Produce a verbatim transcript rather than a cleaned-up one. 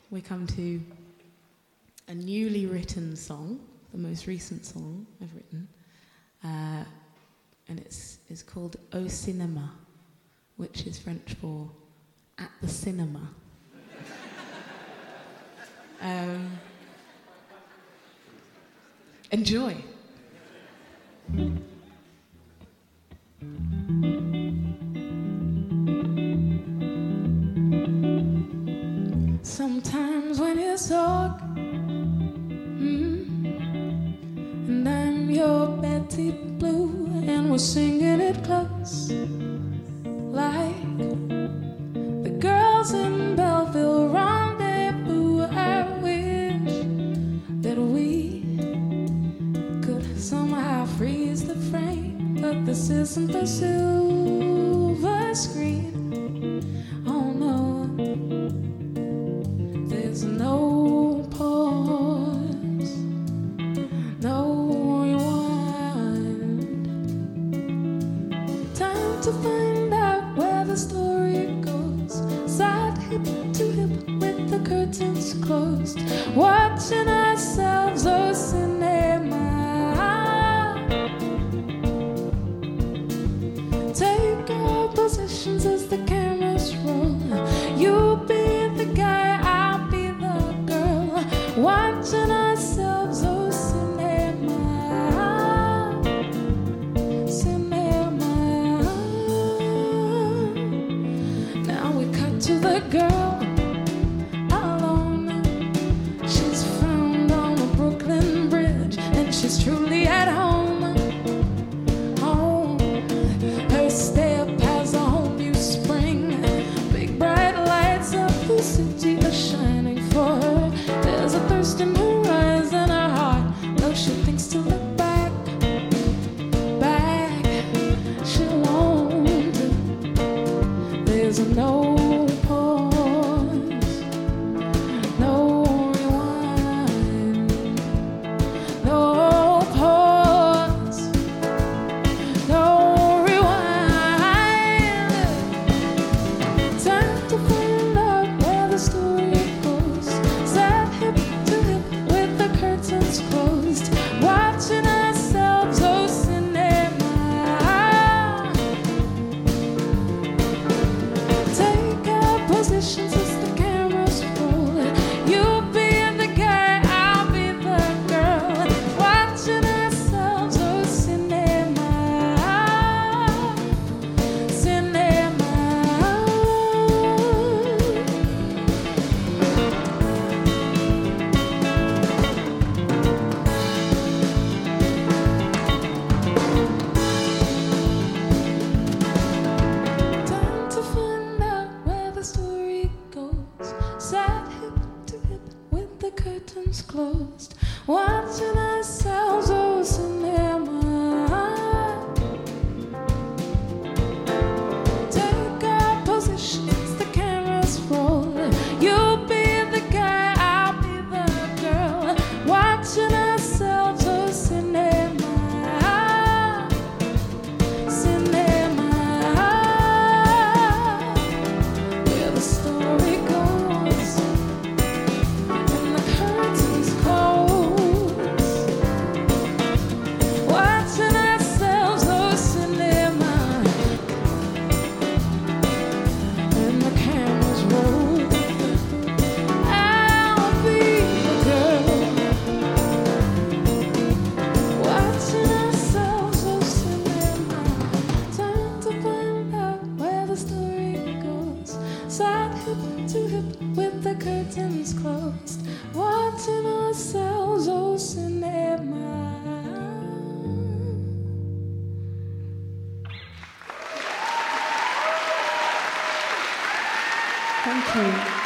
we come to a newly written song, the most recent song I've written, uh, and it's, it's called Au Cinéma, which is French for at the cinema. um, enjoy. Sometimes when it's dark, mm, and I'm your Betty Blue, and we're singing it close, like the girls in Belleville Rendezvous. I wish that we could somehow freeze the frame, but this isn't the silver screen. Oh no, there's no pause, no rewind. Time to find out where the story goes, side hip to hip with the curtains closed, watching ourselves au cinéma. Take our positions as the cameras roll. You be the guy, I'll be the girl, watching ourselves au cinéma. Cinéma. Now we cut to the girl alone. She's found on the Brooklyn Bridge, and she's truly at home. Oh, her step has a whole new spring. Big bright lights of the city are shining for her. There's a thirst in her eyes and her heart, though she thinks to look back, back, she won't. There's no pause, no rewind, no pause, no rewind. Time to find out where the story goes, side hip to hip with the curtains closed, watching ourselves au cinéma. Take our positions as the cameras roll. You be the guy, I'll be the girl, watching ourselves au cinéma. Cinéma. Time to find out where the story goes, side hip to hip with the curtains closed, watching ourselves au cinéma. Take our positions as the cameras roll. You be the guy, I'll be the girl, watching ourselves au cinéma. Cinéma. Where the story goes and the curtains close, watching ourselves au cinéma, and the cameras roll. I'll be the girl, watching ourselves au cinéma. Time to find out where the story goes, side hip to hip with the curtains closed, watching ourselves au cinéma. Thank you.